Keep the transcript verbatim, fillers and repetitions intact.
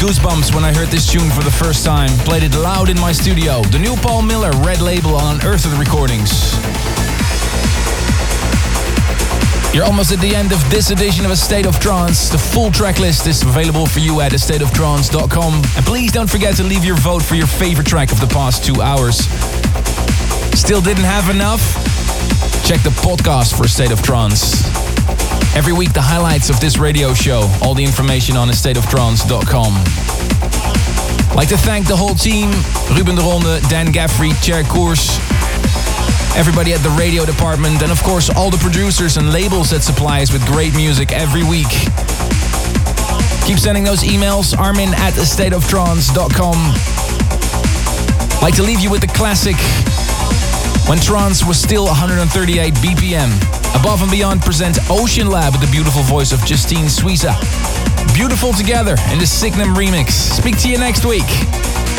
goosebumps when I heard this tune for the first time. Played it loud in my studio. The new Paul Miller, Red Label on Unearthed Recordings. You're almost at the end of this edition of A State of Trance. The full track list is available for you at a state of trance dot com. And please don't forget to leave your vote for your favorite track of the past two hours. Still didn't have enough? Check the podcast for A State of Trance. Every week the highlights of this radio show. All the information on a state of trance dot com. I'd like to thank the whole team. Ruben de Ronde, Dan Gaffrey, Cher Koers. Everybody at the radio department. And of course all the producers and labels that supply us with great music every week. Keep sending those emails. Armin at a state of trance dot com. I'd like to leave you with the classic When Trance Was Still one hundred thirty-eight B P M. Above and Beyond present Ocean Lab with the beautiful voice of Justine Suissa. Beautiful Together in the Signum remix. Speak to you next week.